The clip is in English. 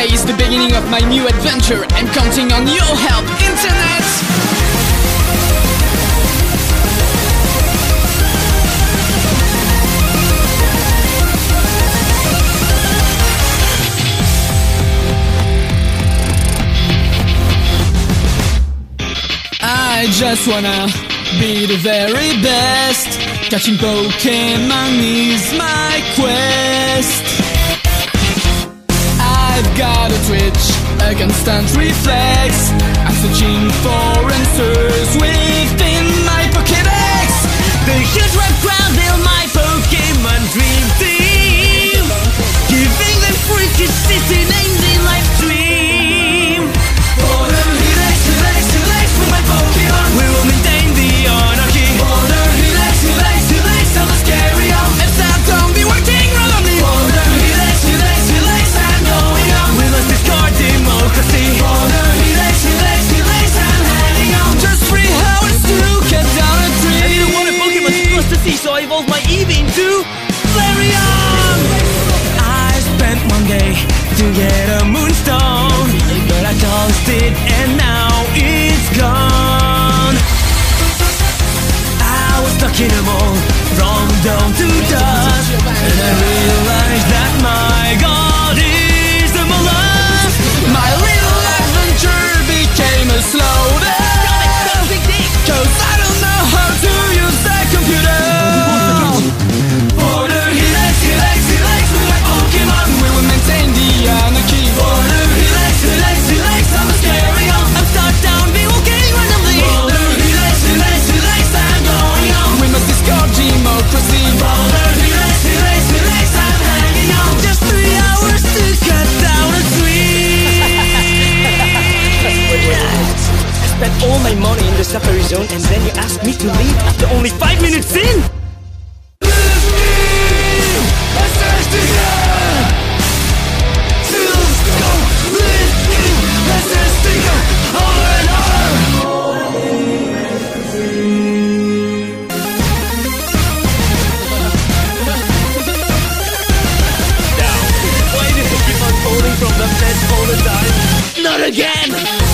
Today is the beginning of my new adventure. I'm counting on your help, Internet! I just wanna be the very best. Catching Pokemon is my quest. I've got a twitch, a constant reflex. I'm searching for answers within my Pokédex. The huge red crowd build my Pokemon dream team, giving them freaky city names in live stream. Order Helix, Helix, Helix for my Pokemon. We will maintain the anarchy. Order Helix, Helix, Helix on the scary on. And that don't be working randomly. Order Helix, Helix, Helix, I'm going on. We must discard democracy. Order Helix, Helix, Helix, I'm hanging on. Just 3 hours to cut down a tree. I didn't want a Pokemon plus to see, so I evolved my Eevee into Flareon. I spent one day to get a Moonstone, but I tossed it and now it's gone. I was stuck in a mold from dawn to dusk, and I realized that my god is the mollusk. My little adventure became a slow death, cause I don't know how to use the computer. Order Helix, Helix, Helix for my Pokemon. We will maintain the anarchy. Order Helix, Helix, Helix on the scary on. I'm stuck down, be walking randomly. Order Helix, Helix, Helix, I'm going on. We must discard democracy. Order Helix, Helix, Helix, I'm hanging on. Just 3 hours to cut down a tree. I spent all my money in the Safari Zone, and then you asked me to leave after only 5 minutes in. Why do you keep on falling from the fence all the time? Not again!